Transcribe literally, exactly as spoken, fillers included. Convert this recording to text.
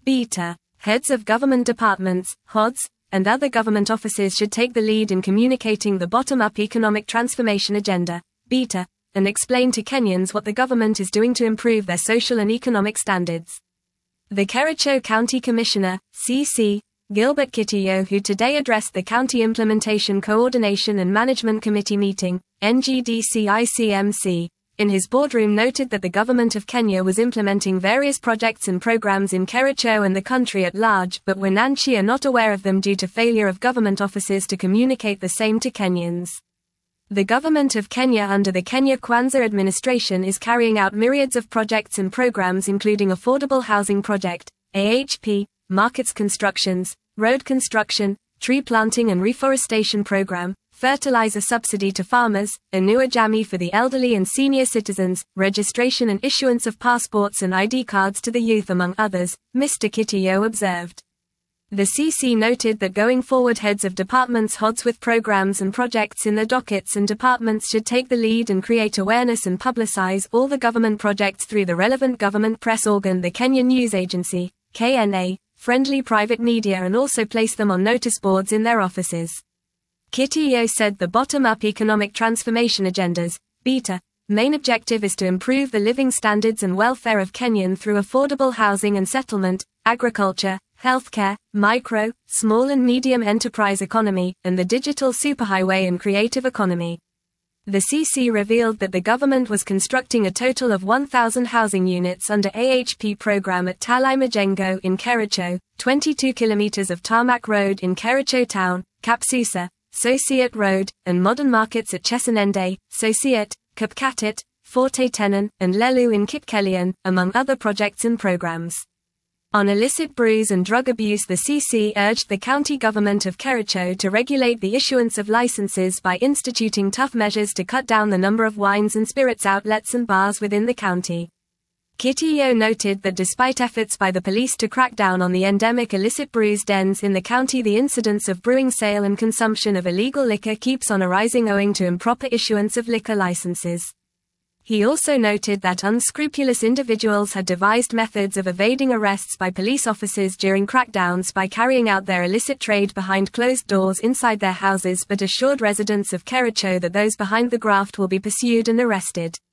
Beta. Heads of government departments, H O Ds, and other government offices should take the lead in communicating the bottom-up economic transformation agenda, Beta, and explain to Kenyans what the government is doing to improve their social and economic standards. The Kericho County Commissioner, C C, Gilbert Kitiyo, who today addressed the County Implementation Coordination and Management Committee meeting, N G D C I C M C, in his boardroom noted that the government of Kenya was implementing various projects and programs in Kericho and the country at large, but wananchi are not aware of them due to failure of government offices to communicate the same to Kenyans. The government of Kenya under the Kenya Kwanza administration is carrying out myriads of projects and programs including Affordable Housing Project, A H P, markets constructions, road construction, tree planting and reforestation program, fertilizer subsidy to farmers, Inua Jamii for the elderly and senior citizens, registration and issuance of passports and I D cards to the youth among others, Mister Kitiyo observed. The C C noted that going forward heads of departments H O Ds with programs and projects in their dockets and departments should take the lead and create awareness and publicize all the government projects through the relevant government press organ, the Kenya News Agency, K N A, friendly private media, and also place them on notice boards in their offices. Kitiyo said the bottom-up economic transformation agendas, Beta, main objective is to improve the living standards and welfare of Kenyan through affordable housing and settlement, agriculture, healthcare, micro, small and medium enterprise economy, and the digital superhighway and creative economy. The C C revealed that the government was constructing a total of one thousand housing units under A H P program at Talai Majengo in Kericho, twenty-two kilometers of tarmac road in Kericho town, Kapsusa, Sosiet Road, and modern markets at Chesanende, Sosiet, Kapkatit, Forte Tenan, and Lelu in Kipkelian, among other projects and programs. On illicit brews and drug abuse, the C C urged the county government of Kericho to regulate the issuance of licenses by instituting tough measures to cut down the number of wines and spirits outlets and bars within the county. Kitiyo noted that despite efforts by the police to crack down on the endemic illicit brews dens in the county, the incidence of brewing, sale and consumption of illegal liquor keeps on arising owing to improper issuance of liquor licenses. He also noted that unscrupulous individuals had devised methods of evading arrests by police officers during crackdowns by carrying out their illicit trade behind closed doors inside their houses, but assured residents of Kericho that those behind the graft will be pursued and arrested.